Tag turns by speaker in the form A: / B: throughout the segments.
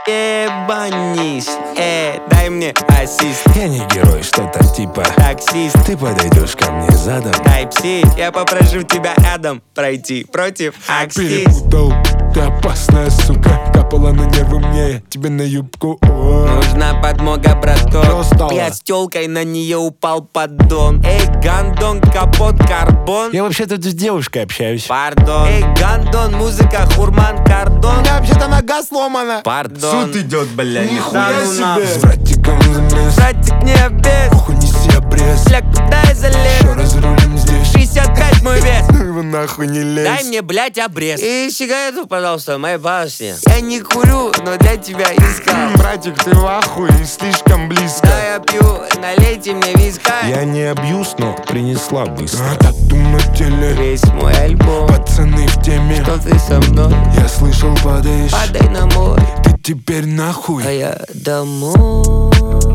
A: ебанись, дай мне ассист.
B: Я не герой, что-то типа
A: Таксист,
B: ты подойдешь ко мне задом.
A: Type-C, я попрошу тебя адом пройти против Акси.
B: Перепутал, ты опасная сука. Капала на нервы мне, тебе на юбку.
A: Нужна подмога, браток.
B: Достала.
A: Я с тёлкой, на нее упал поддон. Эй, гандон, капот, карбон.
B: Я вообще тут с девушкой общаюсь.
A: Пардон. Эй, гандон, музыка, хурман, кардон.
B: У меня вообще-то нога сломана.
A: Пардон.
C: Суд идет, бля,
B: Нихуя себе. С
C: себе.
B: братиком замес.
A: Братик, не обез.
B: Похуй, неси обрез.
A: Бля, куда я залез?
B: Еще разрулим здесь.
A: 65 мой вес.
B: Ну его нахуй не лезь.
A: Дай мне, блядь, обрез. И сигарету, пожалуйста, моей башне. Я не курю, но для тебя искал.
B: Братик, ты в ахуе, слишком близко.
A: Да, я пью, налейте мне виска.
B: Я не абьюз, но принесла быстро. Тату на теле,
A: Весь мой альбом.
B: пацаны в теме.
A: Что ты со мной?
B: Я слышал, падаешь.
A: Падай на мой,
B: Ты теперь нахуй.
A: а я домой.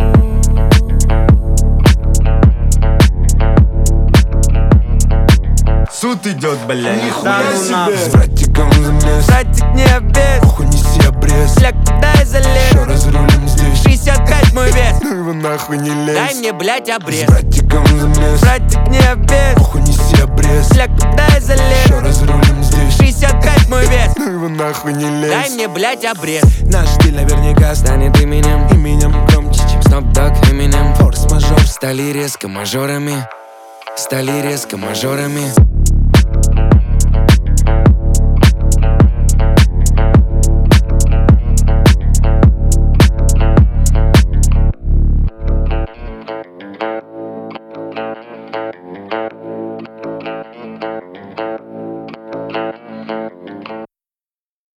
C: Суд идет, бля,
B: Нихуя
C: нихуя
B: себе. С
C: себе.
B: братиком замес.
A: Братик, не обез.
B: Похуй, неси обрез.
A: Бля, куда я
B: Еще
A: залез?
B: разрулим здесь.
A: 65 мой вес.
B: Ну его нахуй не лезь.
A: Дай мне, блядь,
B: С
A: обрез.
B: братиком замес.
A: Братик, не обез.
B: Похуй, неси обрез.
A: Бля, куда я
B: Еще
A: залез?
B: разрулим здесь.
A: 65 мой вес.
B: Ну его нахуй не лезь.
A: Дай мне, блядь, обрез.
B: Наш стиль наверняка
A: Станет именем,
B: именем громче, чем
A: Snoop Dogg, Eminem.
B: форс-мажор.
A: Стали резко мажорами, стали резко мажорами.